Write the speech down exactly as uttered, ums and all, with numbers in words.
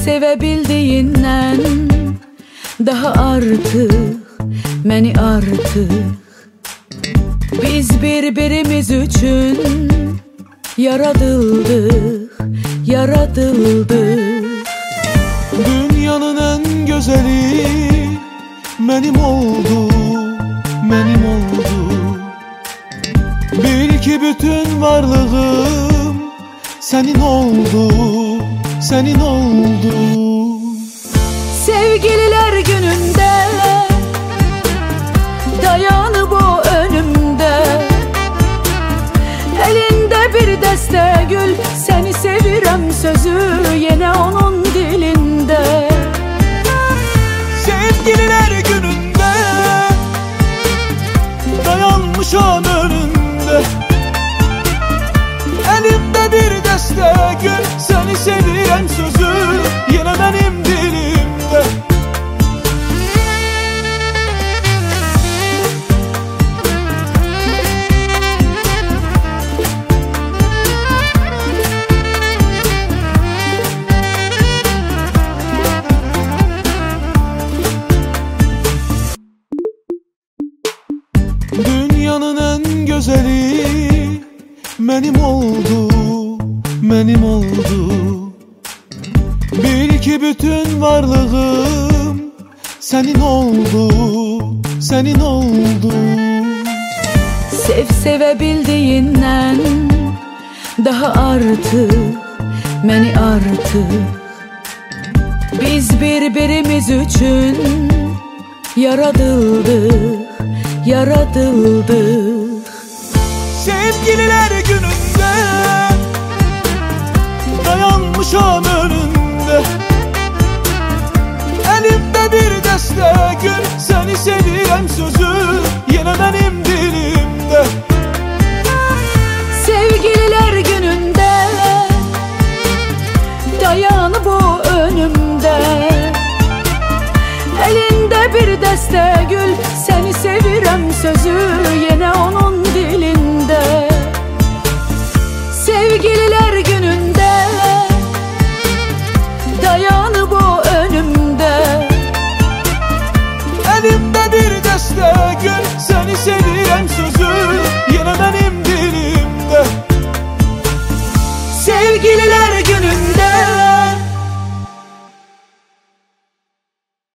sevebildiğinden daha artık, məni artık. Biz birbirimiz üçün yaradıldık, yaradıldık. Dünyanın en gözeli benim oldu, benim oldu. Bil ki bütün varlığım senin oldu, senin oldu. Sevgililer gününde dayanıp o önümde, elinde bir deste gül, seni sevirem sözü yine onun dilinde. Sevgililer gününde dayanmışam önünde, elimde bir deste gül, seni sevirem sözü yine benim dilimde. Dünyanın en gözeli benim oldu, benim oldu. Bil ki bütün varlığım senin oldu, senin oldu. Sev sevebildiğinden daha artık, məni artık. Biz birbirimiz üçün yaradıldık, yaradıldık. Sevgililer gününde dayanmışam önünde, elimde bir deste gül, seni sevirem sözü